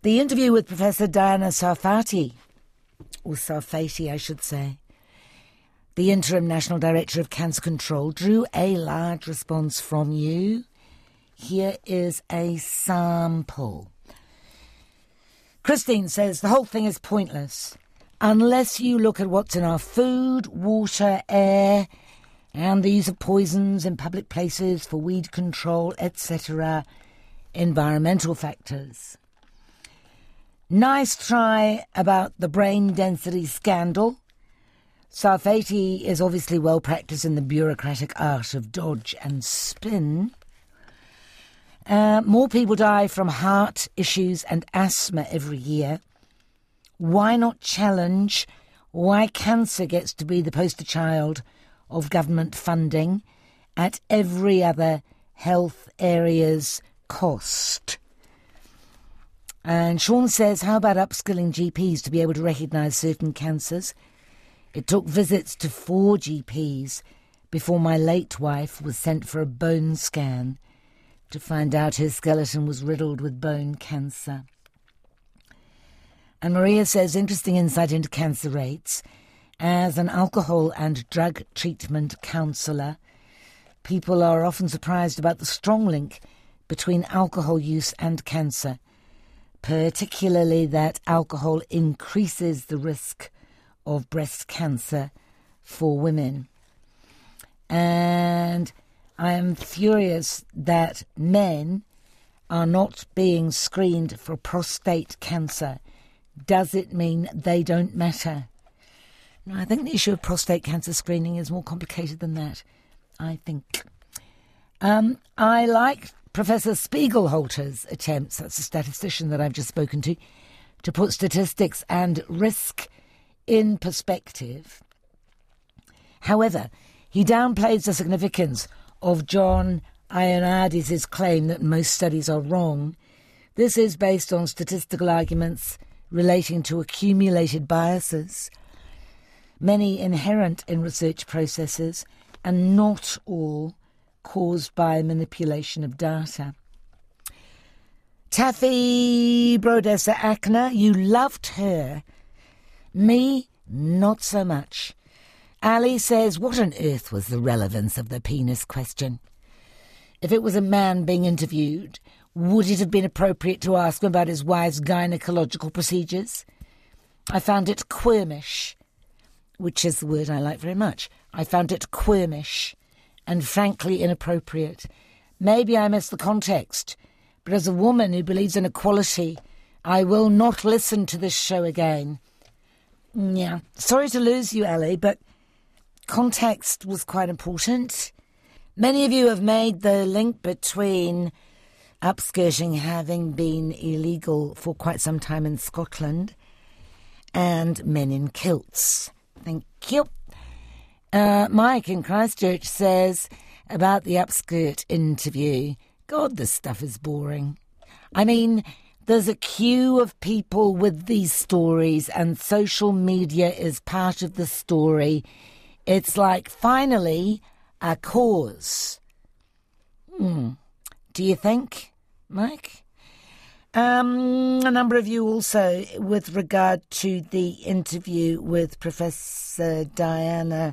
The interview with Professor Diana Sarfati, or Sarfati, I should say, the Interim National Director of Cancer Control, drew a large response from you. Here is a sample. Christine says, the whole thing is pointless unless you look at what's in our food, water, air, and the use of poisons in public places for weed control, etc., environmental factors. Nice try about the brain density scandal. Sarfati is obviously well practised in the bureaucratic art of dodge and spin. More people die from heart issues and asthma every year. Why not challenge why cancer gets to be the poster child of government funding at every other health area's cost? And Sean says, how about upskilling GPs to be able to recognise certain cancers? It took visits to 4 GPs before my late wife was sent for a bone scan to find out his skeleton was riddled with bone cancer. And Maria says, interesting insight into cancer rates. As an alcohol and drug treatment counsellor, people are often surprised about the strong link between alcohol use and cancer, particularly that alcohol increases the risk of breast cancer for women. And I am furious that men are not being screened for prostate cancer. Does it mean they don't matter? No, I think the issue of prostate cancer screening is more complicated than that, I think. I like Professor Spiegelhalter's attempts, that's a statistician that I've just spoken to put statistics and risk in perspective. However, he downplays the significance of John Ioannidis' claim that most studies are wrong. This is based on statistical arguments relating to accumulated biases, many inherent in research processes, and not all caused by manipulation of data. Taffy Brodessa Akner, you loved her. Me, not so much. Ali says, what on earth was the relevance of the penis question? If it was a man being interviewed, would it have been appropriate to ask him about his wife's gynecological procedures? I found it quirmish, which is the word I like very much. I found it quirmish and frankly inappropriate. Maybe I missed the context, but as a woman who believes in equality, I will not listen to this show again. Yeah, sorry to lose you, Ali, but context was quite important. Many of you have made the link between upskirting having been illegal for quite some time in Scotland and men in kilts. Thank you. Mike in Christchurch says about the upskirt interview, God, this stuff is boring. I mean, there's a queue of people with these stories and social media is part of the story. It's like, finally, a cause. Do you think, Mike? A number of you also, with regard to the interview with Professor Diana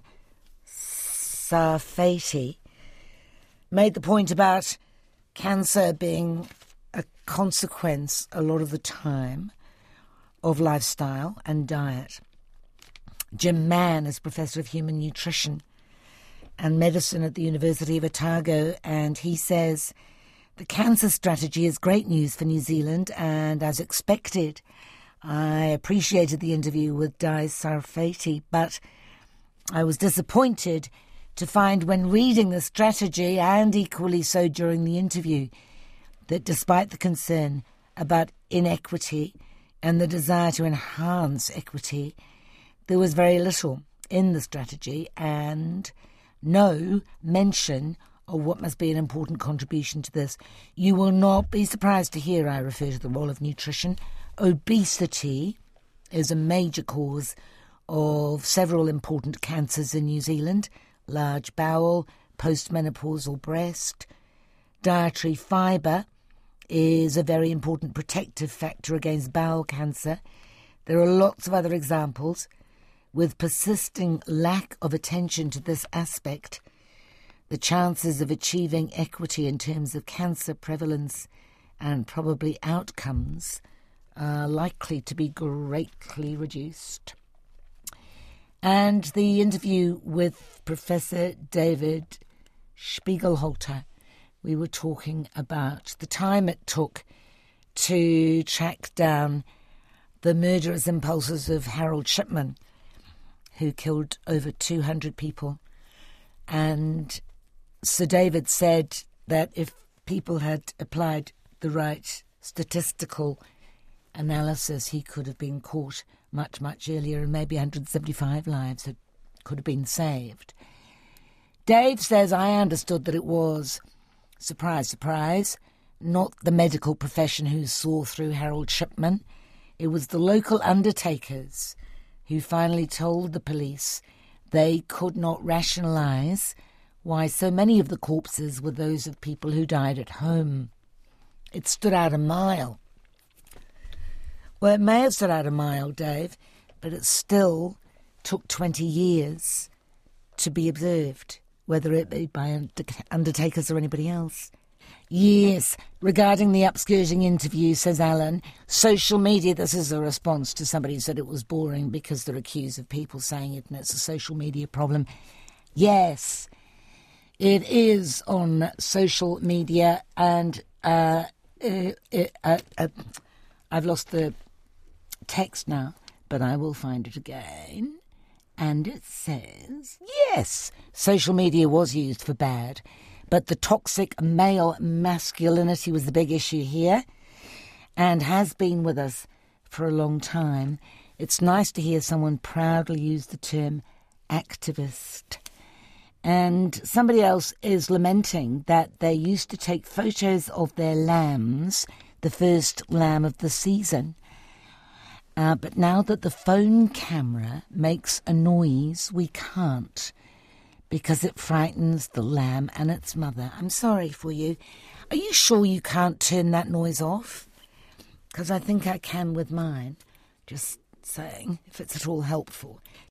Sarfati, made the point about cancer being a consequence a lot of the time of lifestyle and diet. Jim Mann is Professor of Human Nutrition and Medicine at the University of Otago, and he says the cancer strategy is great news for New Zealand, and as expected, I appreciated the interview with Di Sarfati, but I was disappointed to find when reading the strategy, and equally so during the interview, that despite the concern about inequity and the desire to enhance equity, there was very little in the strategy and no mention of what must be an important contribution to this. You will not be surprised to hear I refer to the role of nutrition. Obesity is a major cause of several important cancers in New Zealand: large bowel, postmenopausal breast. Dietary fibre is a very important protective factor against bowel cancer. There are lots of other examples. With persisting lack of attention to this aspect, the chances of achieving equity in terms of cancer prevalence and probably outcomes are likely to be greatly reduced. And the interview with Professor David Spiegelhalter, we were talking about the time it took to track down the murderous impulses of Harold Shipman, who killed over 200 people. And Sir David said that if people had applied the right statistical analysis, he could have been caught much, much earlier, and maybe 175 lives could have been saved. Dave says, I understood that it was, surprise, surprise, not the medical profession who saw through Harold Shipman. It was the local undertakers who finally told the police they could not rationalise why so many of the corpses were those of people who died at home. It stood out a mile. Well, it may have stood out a mile, Dave, but it still took 20 years to be observed, whether it be by undertakers or anybody else. Yes, regarding the upskirting interview, says Alan, social media, this is a response to somebody who said it was boring because they're accused of people saying it and it's a social media problem. Yes, it is on social media, and I've lost the text now, but I will find it again. And it says, yes, social media was used for bad, but the toxic male masculinity was the big issue here and has been with us for a long time. It's nice to hear someone proudly use the term activist. And somebody else is lamenting that they used to take photos of their lambs, the first lamb of the season. But now that the phone camera makes a noise, we can't, because it frightens the lamb and its mother. I'm sorry for you. Are you sure you can't turn that noise off? Because I think I can with mine. Just saying, if it's at all helpful.